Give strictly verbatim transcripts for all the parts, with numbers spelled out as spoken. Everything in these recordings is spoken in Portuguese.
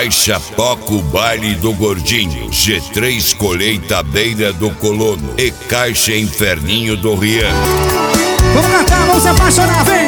Caixa toca o baile do gordinho, G três colheita à beira do colono e Caixa Inferninho do Rian. Vamos cantar, vamos se apaixonar, vem!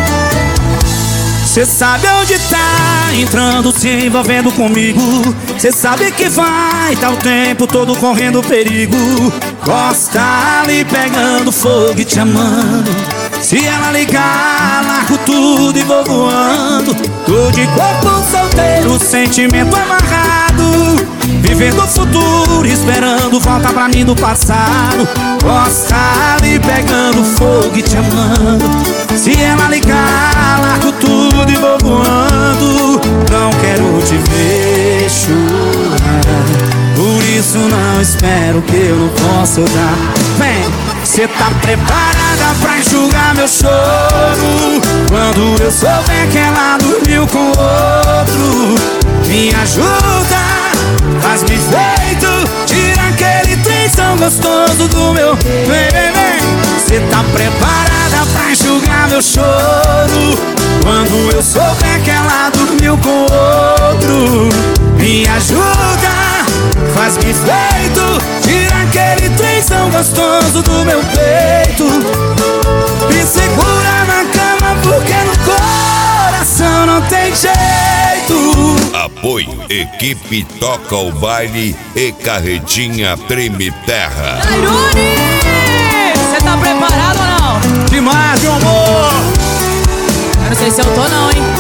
Cê sabe onde tá entrando, se envolvendo comigo. Cê sabe que vai tá o tempo todo correndo perigo. Gosta ali pegando fogo e te amando. Se ela ligar, largo tudo e vou voando. Tô de corpo solteiro, sentimento amarrado, vivendo o futuro, esperando volta pra mim do passado. Gosta ali pegando fogo e te amando. Se ela ligar, largo tudo e vou voando. Não quero te ver chorar, por isso não espero que eu não possa dar. Vem! Cê tá preparada pra enxugar meu choro quando eu souber que ela dormiu com outro? Me ajuda, faz-me feito, tira aquele trenzão gostoso do meu. Vem, vem, vem. Cê tá preparada pra enxugar meu choro quando eu souber que ela dormiu com outro? Me ajuda, faz-me feito, tira aquele trenzão gostoso do meu peito. Me segura na cama porque no coração não tem jeito. Apoio, equipe toca o baile e carretinha treme terra. Airone, cê tá preparado ou não? Demais, meu amor! Eu não sei se eu tô não, hein?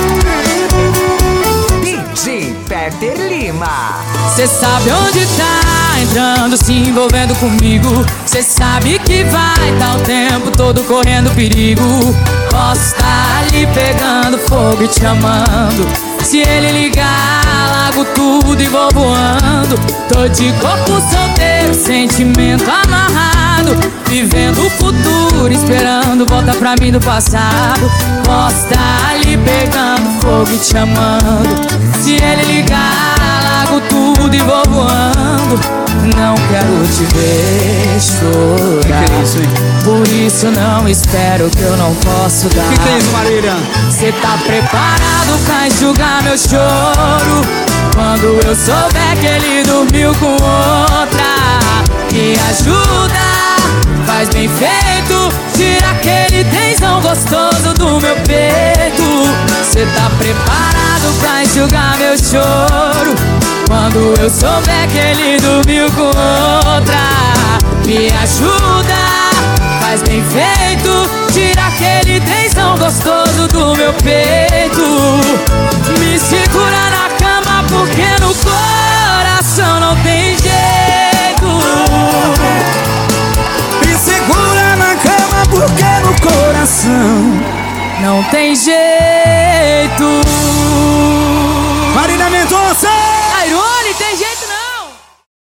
D J Peter Lima. Cê sabe onde tá entrando, se envolvendo comigo. Cê sabe que vai tá o tempo todo correndo perigo. Posso tá ali pegando fogo e te amando. Se ele ligar, largo tudo e vou voando. Tô de corpo solteiro, sentimento amarrado, vivendo o futuro, esperando volta pra mim do passado. Posso tá ali pegando fogo e te amando. Se ele ligar, largo tudo e vou voando. Não quero te ver chorar, que que é isso, hein? por isso não espero que eu não posso dar. Que que é isso, Marília? Cê tá preparado pra enxugar meu choro quando eu souber que ele dormiu com outra? Me ajuda, faz bem feito, tira aquele tensão gostoso do meu peito. Cê tá preparado pra enxugar meu choro quando eu souber que ele dormiu com outra? Me ajuda, faz bem feito, tira aquele tensão gostoso do meu peito. Me segura na cama porque no coração não tem jeito. Me segura na cama porque no coração não tem jeito. Marília Mendonça! Airone, tem jeito.